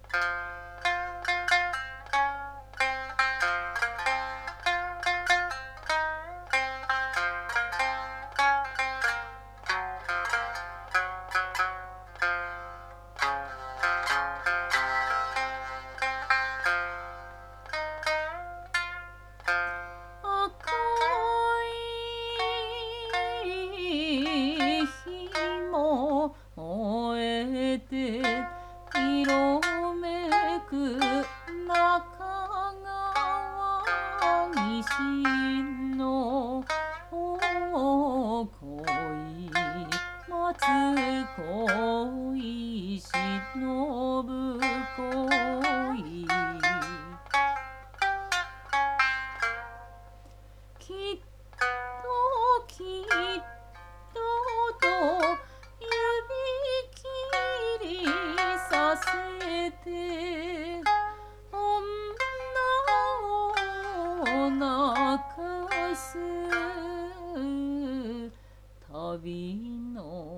燃えて色めく中川岸の恋松恋忍ぶ恋きっときっとと指切りさせて女を泣かす旅の